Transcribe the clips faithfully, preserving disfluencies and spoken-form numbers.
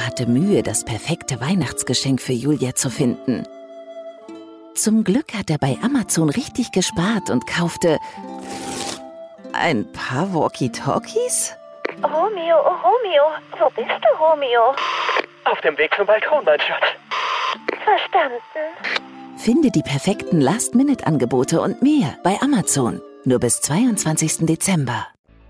hatte Mühe, das perfekte Weihnachtsgeschenk für Julia zu finden. Zum Glück hat er bei Amazon richtig gespart und kaufte ein paar Walkie-Talkies? Romeo, oh Romeo, wo bist du, Romeo? Auf dem Weg zum Balkon, mein Schatz. Verstanden. Finde die perfekten Last-Minute-Angebote und mehr bei Amazon. Nur bis zweiundzwanzigsten Dezember.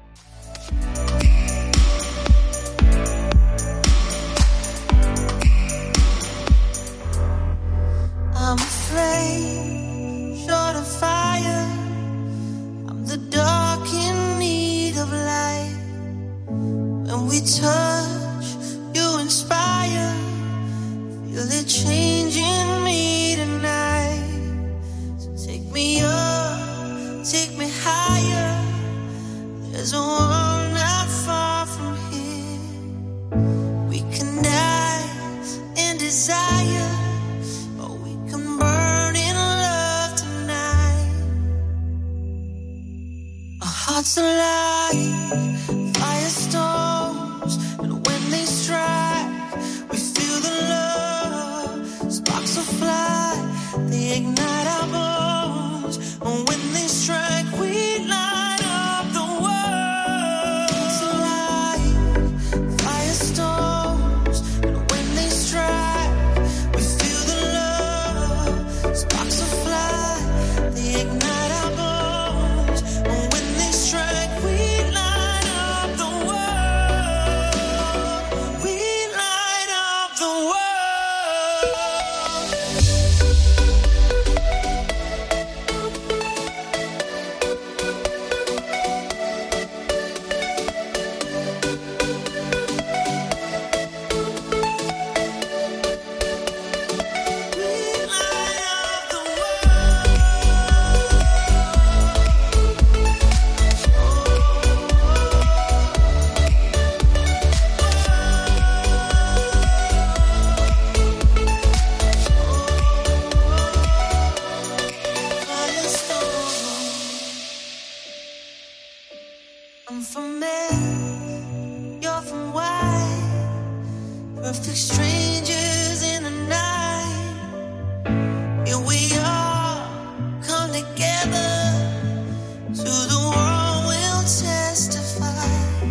I'm afraid, short of fire. I'm the dark in need of light. When we touch, you inspire. Feel it changing me tonight. So take me up, take me higher. There's a world not far from here. We can die in desire. Hearts alive, firestorms, and when they strike, we feel the love. Sparks will fly, they ignite our bones. And when they strike, we light up the world. Hearts alive, firestorms, and when they strike, we feel the love. Sparks will fly, they ignite our bones. I'm from Earth, you're from Y. Perfect strangers in the night. Here we are, come together. To the world we'll testify.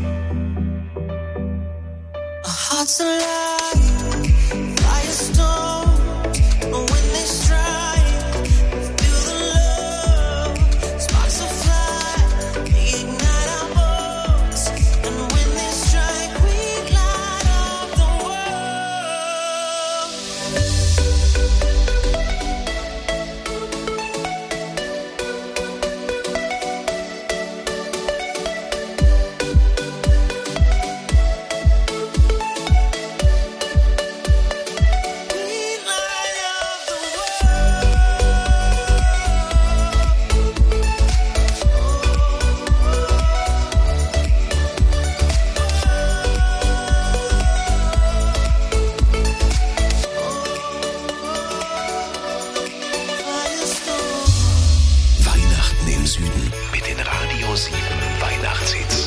Our hearts alive, firestorms, but when they strike, feel the love. Sparks will fly, they ignite our bones. And when they strike, we light up the Weihnachten im Süden mit den Radio sieben Weihnachtshits.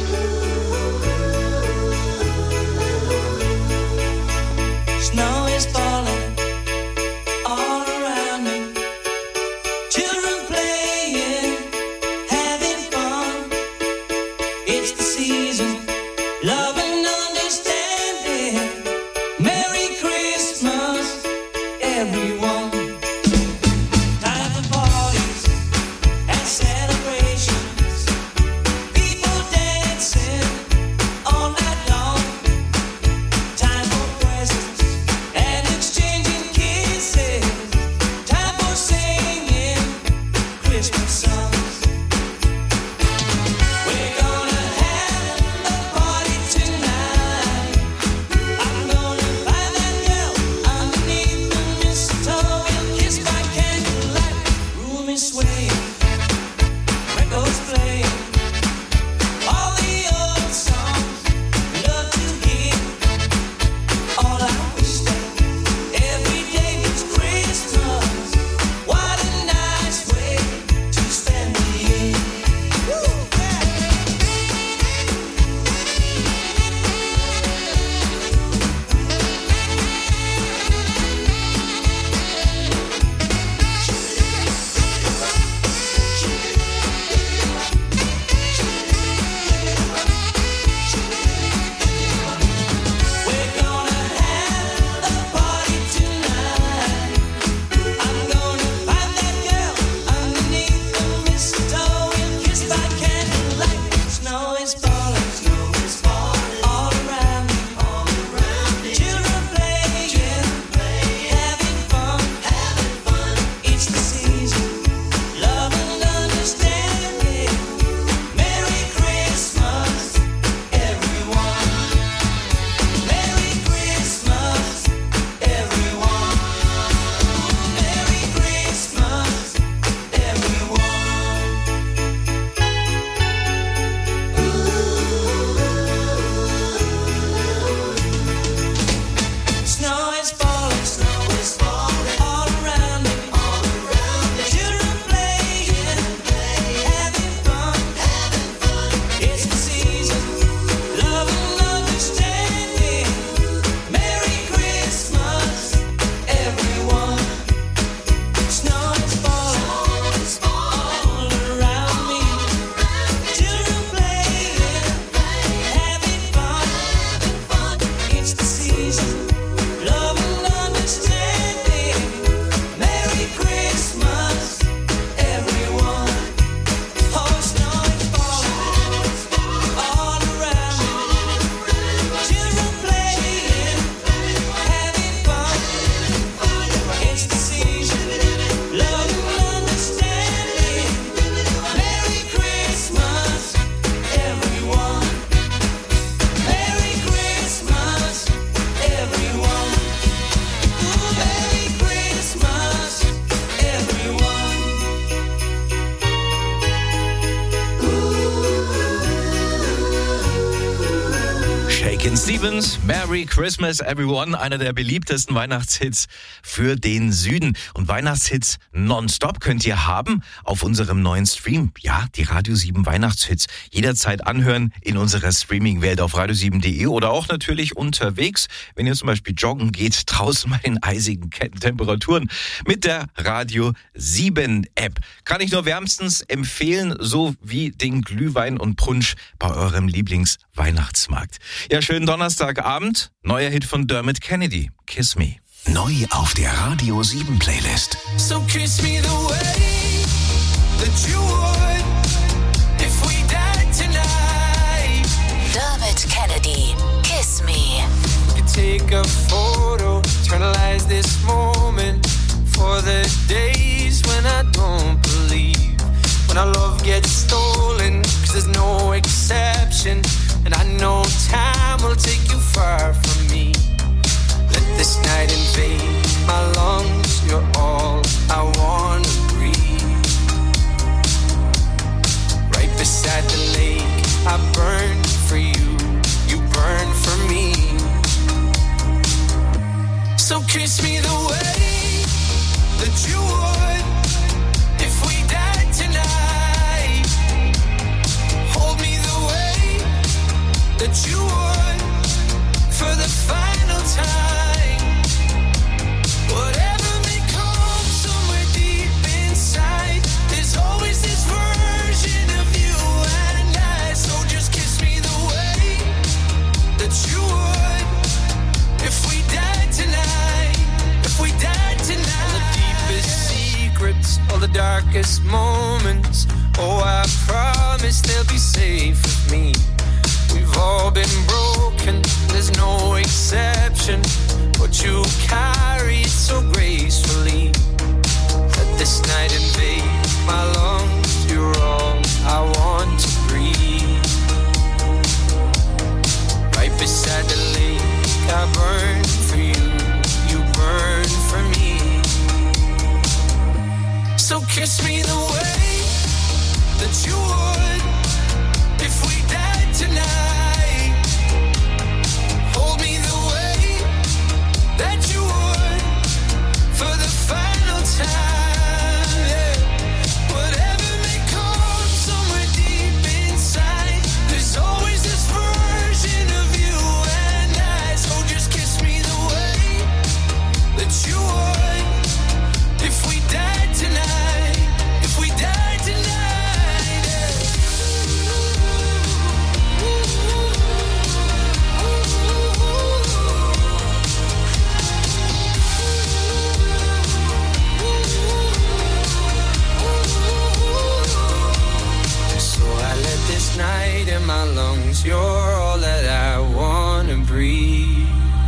Snow is falling all around me. Children playing, having fun. It's the season, love and understanding. Merry Christmas, everyone. Time for parties and celebrations. People dancing all night long. Time for presents and exchanging kisses. Time for singing Christmas songs. We're gonna have a party tonight. Ken Stevens, Merry Christmas Everyone, einer der beliebtesten Weihnachtshits für den Süden. Und Weihnachtshits nonstop könnt ihr haben auf unserem neuen Stream. Ja, die Radio sieben Weihnachtshits jederzeit anhören in unserer Streaming-Welt auf radio sieben punkt de oder auch natürlich unterwegs, wenn ihr zum Beispiel joggen geht, draußen bei den eisigen Temperaturen mit der Radio sieben App. Kann ich nur wärmstens empfehlen, so wie den Glühwein und Punsch bei eurem Lieblingsweihnachtsmarkt. Ja, schönen Donnerstagabend. Neuer Hit von Dermot Kennedy, Kiss Me. Neu auf der Radio sieben Playlist. So kiss me the way that you would if we died tonight. Dermot Kennedy, Kiss Me. We could take a photo, eternalize this moment for the days when I don't believe, when our love gets stolen, 'cause there's no exception, and I know time will take you far from me. Let this night invade my lungs, you're all I wanna breathe. Right beside the lake, I burn for you, you burn for me. So kiss me the way that you would if we died tonight. Hold me the way that you would for the final time. Whatever may come somewhere deep inside, there's always this version of you and I. So just kiss me the way that you would if we died tonight. If we died tonight. All the deepest secrets, all the darkest moments, oh, I promise they'll be safe with me. We've all been broken, there's no exception, but you carry it so gracefully. Let this night invade my lungs, you're all I want to breathe. Right beside the lake, I burn for you, you burn for me. So kiss me the way that you would if we died tonight. Hold me the way that you would for the final time. Yeah. Whatever may come somewhere deep inside, there's always this version of you and I. So just kiss me the way that you would if we died tonight. If we died tonight. Yeah. So I let this night in my lungs, you're all that I wanna breathe.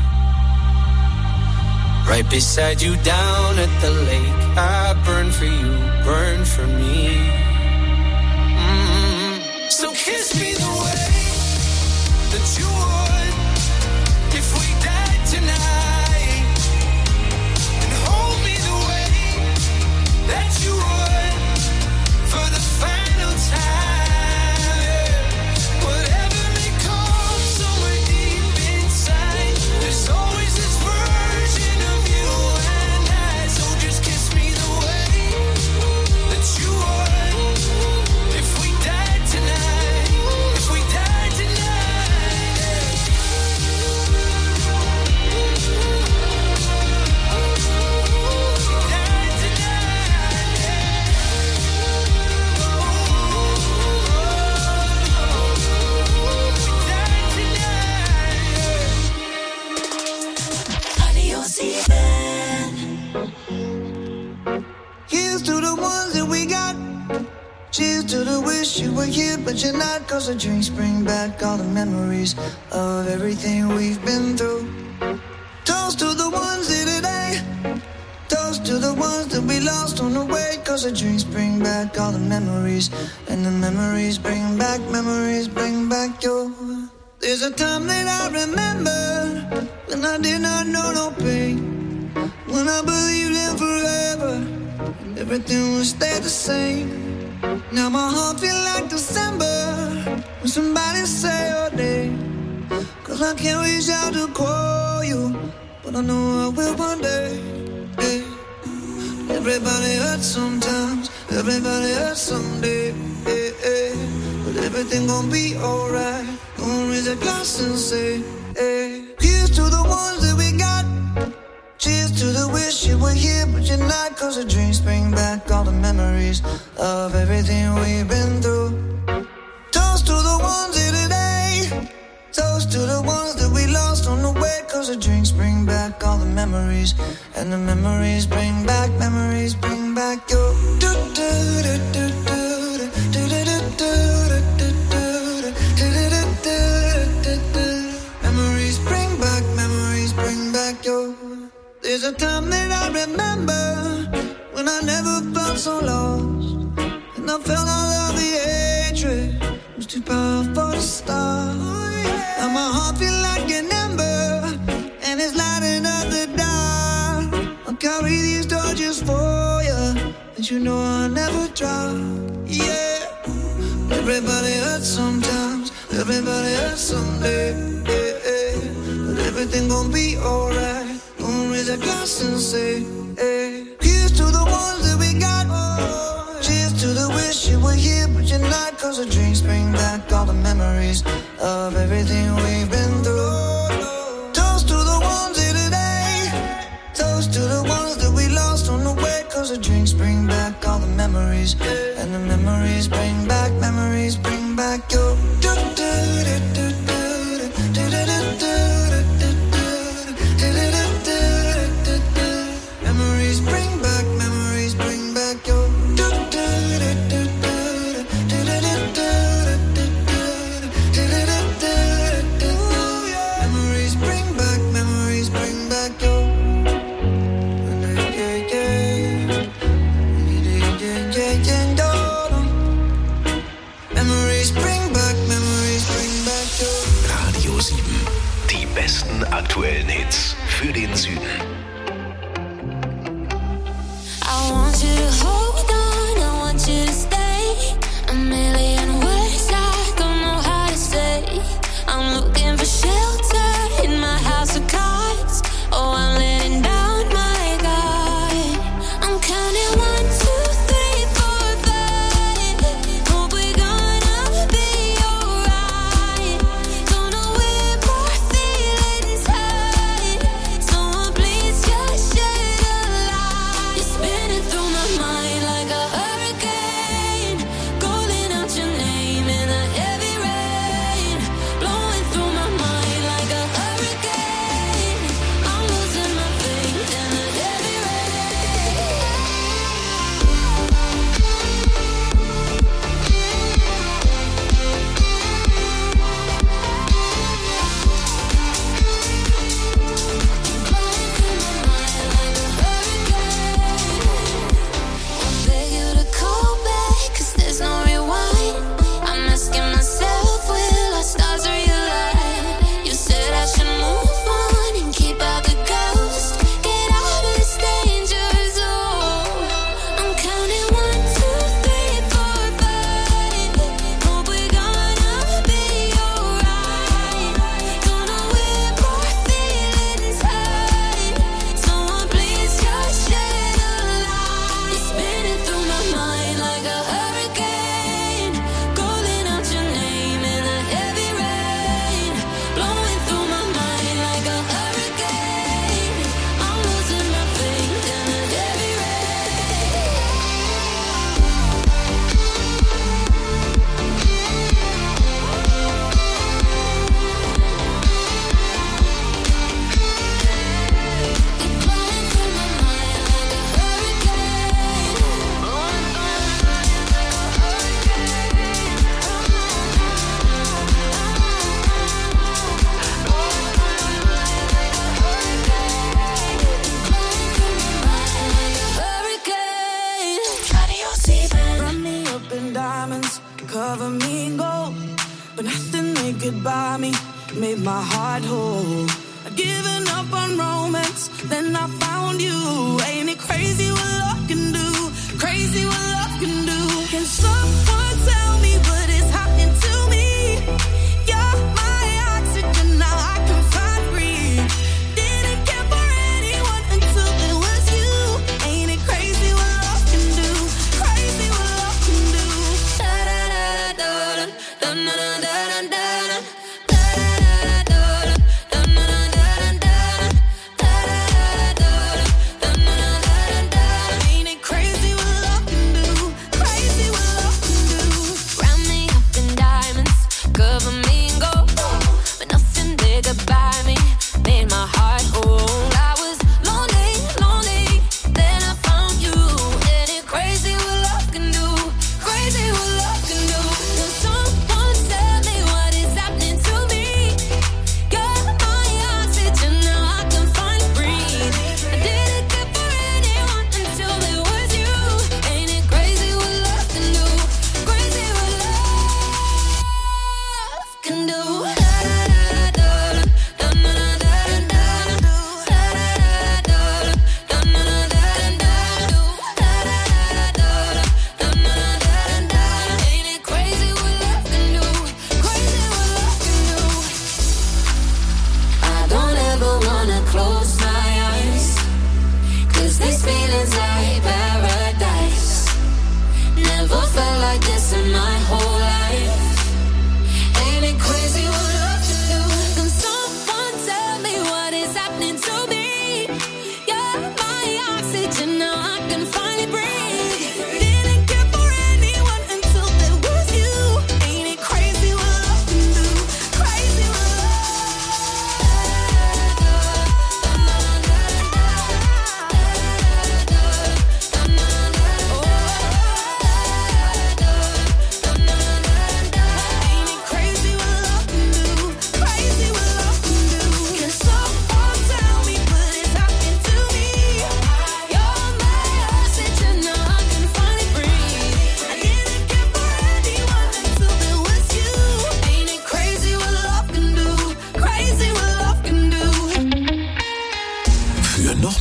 Right beside you down at the lake, I burn for you, burn for me. Mm-hmm. So kiss me the way that you would if we died tonight, and hold me the way that you would for the final time. Yeah. Whatever may come somewhere deep inside, there's always this version of you and I. So just kiss me the way that you would if we died tonight. If we died tonight. Yeah. Died tonight. Yeah. Died tonight. Radio sieben. Here's to the ones that we got. Cheers to the wish you were here, but you're not. 'Cause the drinks bring back all the memories of everything we've been through. Toast to the ones here today. Toast to the ones that we lost on the way. 'Cause the drinks bring back all the memories, and the memories bring back, memories bring back your. There's a time that I remember when I did not know no pain, when I believed in forever, and everything would stay the same. Now my heart feel like December when somebody say your name. 'Cause 'cause I can't reach out to call you, but I know I will one day. Yeah. Everybody hurts sometimes, everybody hurts someday. Yeah, yeah. But everything gon' be alright. Gonna raise a glass and say, hey. Here's to the ones that we got. Cheers to the wish you were here, but you're not. 'Cause the drinks bring back all the memories of everything we've been through. Toast to the ones here today. Toast to the ones that we lost on the way. 'Cause the drinks bring back all the memories. And the memories bring back, memories bring back your do do do do do do do do do do do do. Memories bring back, memories bring back your. There's a time that I remember when I never felt so lost, and I felt all of the hatred was too powerful to stop. And my heart feel like an ember, and it's lighting up the dark. I'll carry these torches for you, and you know I'll never drop. Yeah, everybody hurts sometimes, everybody hurts someday. Yeah, yeah. But everything gon' be alright. Gonna raise a glass and say, hey. Here's to the ones that we got. Cheers to the wish you were here, but you're not. 'Cause the drinks bring back all the memories of everything we've been through. Toast to the ones here today. Toast to the ones that we lost on the way. 'Cause the drinks bring back all the memories. And the memories bring back, memories bring back your do do do do do do do do. Memories bring back, memories bring back your do do do do do do do do do do. Memories bring back, memories bring back your. Memories bring back, memories bring back your. Radio sieben. Die besten aktuellen Hits für den Süden. I want you to hold on, I want you to stay. A million words I don't know how to say. I'm looking for shelter in my house of cards. Oh, I'm letting down my guard. I'm counting one, two, three, four, five. Hope we're gonna be alright. Don't know where my feelings hide. Someone please just shed a light. You're spinning through my mind like a hurricane, calling out your name in the heavy rain, blowing through my mind like a hurricane. I'm losing my faith in the heavy beg you to call back, 'cause there's no rewind. I'm asking myself, will our stars realign? You said I should move on and keep out the ghost. Get out of this danger zone. I'm counting one, two, three, four, five. Hope we're gonna be alright. Don't know where my feelings hide. Someone please just shed a light. You're spinning through my mind like a hurricane, calling out your name in the heavy rain, blowing through my mind like a hurricane. I'm losing my faith in the heavy Wrap me up in diamonds, cover me in gold, but nothing they could buy me made my heart whole. I'd given up on romance, then I found you. Ain't it crazy what love can do? Crazy what love can do. Can someone tell me what is happening to me? You're my oxygen, now I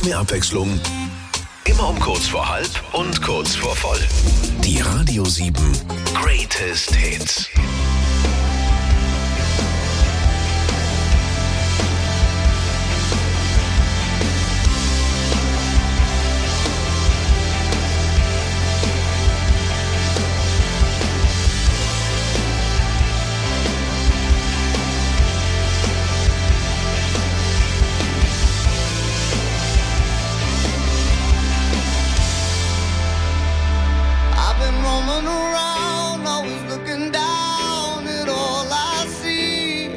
mehr Abwechslung. Immer um kurz vor halb und kurz vor voll. Die Radio sieben Greatest Hits. Roaming around, always looking down at all I see.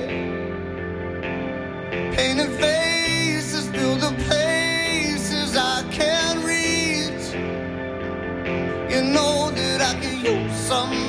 Painted faces fill the places I can't reach. You know that I could use some